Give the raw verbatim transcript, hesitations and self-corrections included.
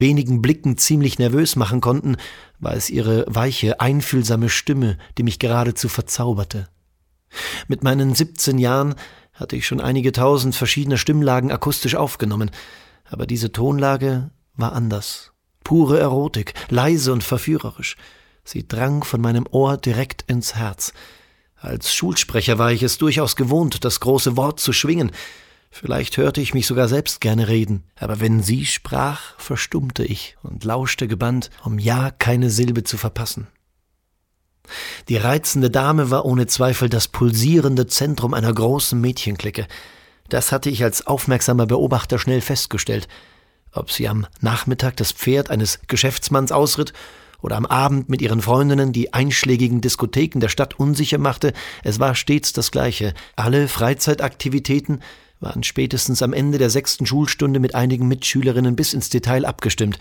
wenigen Blicken ziemlich nervös machen konnten, war es ihre weiche, einfühlsame Stimme, die mich geradezu verzauberte. Mit meinen siebzehn Jahren hatte ich schon einige tausend verschiedene Stimmlagen akustisch aufgenommen, aber diese Tonlage war anders. Pure Erotik, leise und verführerisch. Sie drang von meinem Ohr direkt ins Herz. Als Schulsprecher war ich es durchaus gewohnt, das große Wort zu schwingen. Vielleicht hörte ich mich sogar selbst gerne reden, aber wenn sie sprach, verstummte ich und lauschte gebannt, um ja keine Silbe zu verpassen. Die reizende Dame war ohne Zweifel das pulsierende Zentrum einer großen Mädchenklicke. Das hatte ich als aufmerksamer Beobachter schnell festgestellt. Ob sie am Nachmittag das Pferd eines Geschäftsmanns ausritt oder am Abend mit ihren Freundinnen die einschlägigen Diskotheken der Stadt unsicher machte, es war stets das Gleiche. Alle Freizeitaktivitäten waren spätestens am Ende der sechsten Schulstunde mit einigen Mitschülerinnen bis ins Detail abgestimmt.